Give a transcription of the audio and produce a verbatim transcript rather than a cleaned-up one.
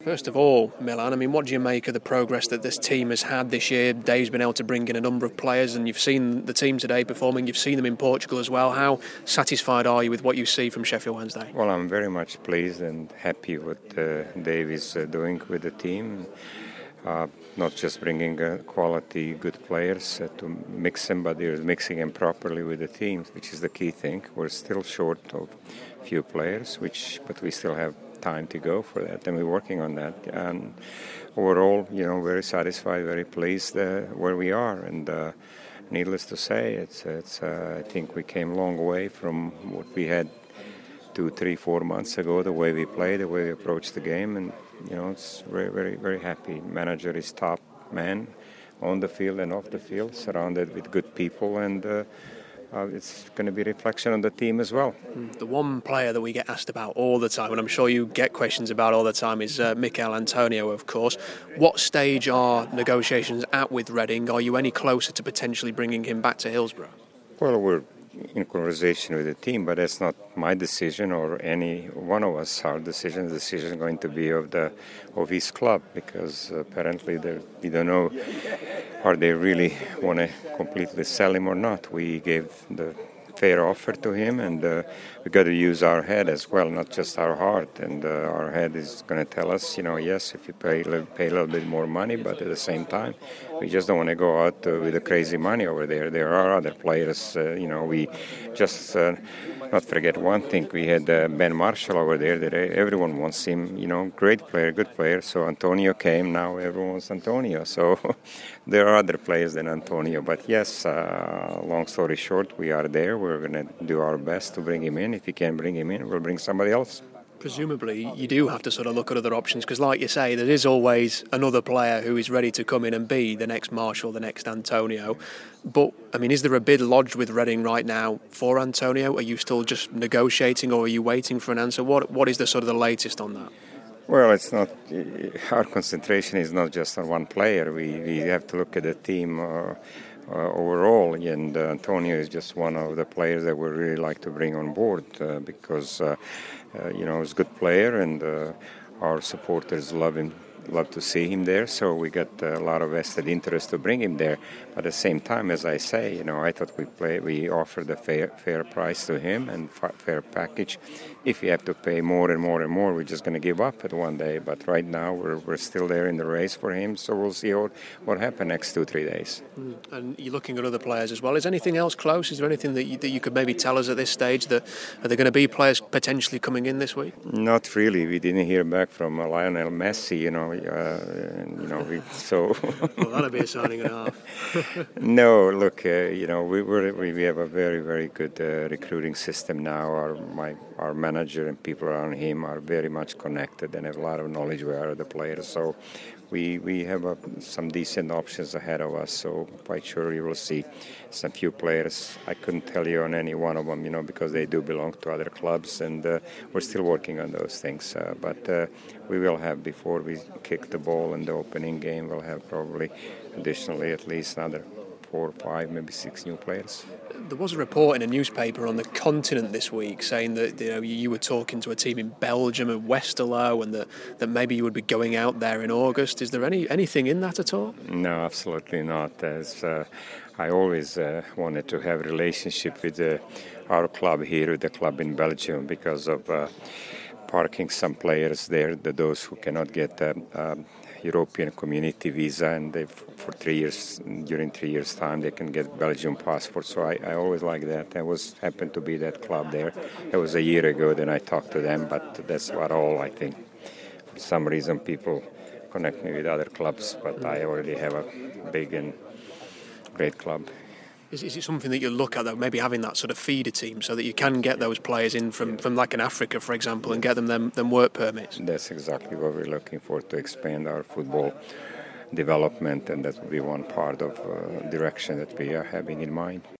First of all, Milan, I mean, what do you make of the progress that this team has had this year? Dave's been able to bring in a number of players, and you've seen the team today performing. You've seen them in Portugal as well. How satisfied are you with what you see from Sheffield Wednesday? Well, I'm very much pleased and happy what uh, Dave is uh, doing with the team. Uh, not just bringing uh, quality, good players uh, to mix them, but they're mixing them properly with the team, which is the key thing. We're still short of a few players, which but we still have time to go for that, and we're working on that. And overall, you know, very satisfied, very pleased uh, where we are. And uh, needless to say, it's it's. Uh, I think we came a long way from what we had two, three, four months ago. The way we play, the way we approach the game, and you know, it's very, very, very happy. Manager is top man on the field and off the field, surrounded with good people, and uh, uh, it's going to be a reflection on the team as well. The one player that we get asked about all the time, and I'm sure you get questions about all the time, is uh, Michail Antonio, of course. What stage are negotiations at with Reading? Are you any closer to potentially bringing him back to Hillsborough? Well, we're in conversation with the team, but that's not my decision or any one of us. Our decision, the decision is going to be of the of his club, because apparently we don't know are they really want to completely sell him or not. We gave the fair offer to him, and uh, we got to use our head as well, not just our heart. And uh, our head is going to tell us, you know, yes, if you pay, pay a little bit more money, but at the same time, we just don't want to go out uh, with the crazy money over there. There are other players, uh, you know, we just uh, not forget one thing. We had uh, Ben Marshall over there that everyone wants him, you know, great player, good player. So Antonio came, now everyone wants Antonio. So there are other players than Antonio. But yes, uh, long story short, we are there. We're going to do our best to bring him in. If you can't bring him in, we'll bring somebody else. Presumably, you do have to sort of look at other options, because like you say, there is always another player who is ready to come in and be the next Marshall, the next Antonio. But, I mean, is there a bid lodged with Reading right now for Antonio? Are you still just negotiating, or are you waiting for an answer? What What is the sort of the latest on that? Well, it's not. Our concentration is not just on one player. We, we have to look at the team uh, uh, overall, and uh, Antonio is just one of the players that we really like to bring on board uh, because, uh, uh, you know, he's a good player, and uh, our supporters love him. Love to see him there, so we got a lot of vested interest to bring him there. But at the same time, as I say, you know, I thought we play, we offered a fair fair price to him and fair package. If we have to pay more and more and more, we're just going to give up at one day. But right now, we're we're still there in the race for him, so we'll see what what happens next two three days. Mm. And you're looking at other players as well. Is anything else close? Is there anything that you, that you could maybe tell us at this stage? That are there going to be players potentially coming in this week? Not really. We didn't hear back from uh, Lionel Messi. You know. Uh, you know, we, so. Well, that'll be a signing and a half. No, look, uh, you know, we we're, we have a very very good uh, recruiting system now. Our my our manager and people around him are very much connected and have a lot of knowledge where are the players. So we we have uh, some decent options ahead of us. So quite sure you will see some few players. I couldn't tell you on any one of them, you know, because they do belong to other clubs, and uh, we're still working on those things. Uh, but uh, we will have, before we kick the ball in the opening game, we'll have probably additionally at least another four, five, maybe six new players. There was a report in a newspaper on the continent this week saying that, you know, you were talking to a team in Belgium at Westerlo, and that, that maybe you would be going out there in August. Is there any anything in that at all? No, absolutely not. As uh, I always uh, wanted to have a relationship with uh, our club here, with the club in Belgium, because of uh, parking some players there, the, those who cannot get a um, um, European Community visa, and they, for three years, during three years' time, they can get Belgian passport. So I, I always like that. I was happened to be that club there. It was a year ago. Then I talked to them, but that's about all. I think for some reason people connect me with other clubs, but I already have a big and great club. Is, is it something that you look at, though, maybe having that sort of feeder team so that you can get those players in from, from like in Africa, for example, and get them, them them work permits? That's exactly what we're looking for, to expand our football development, and that will be one part of uh, direction that we are having in mind.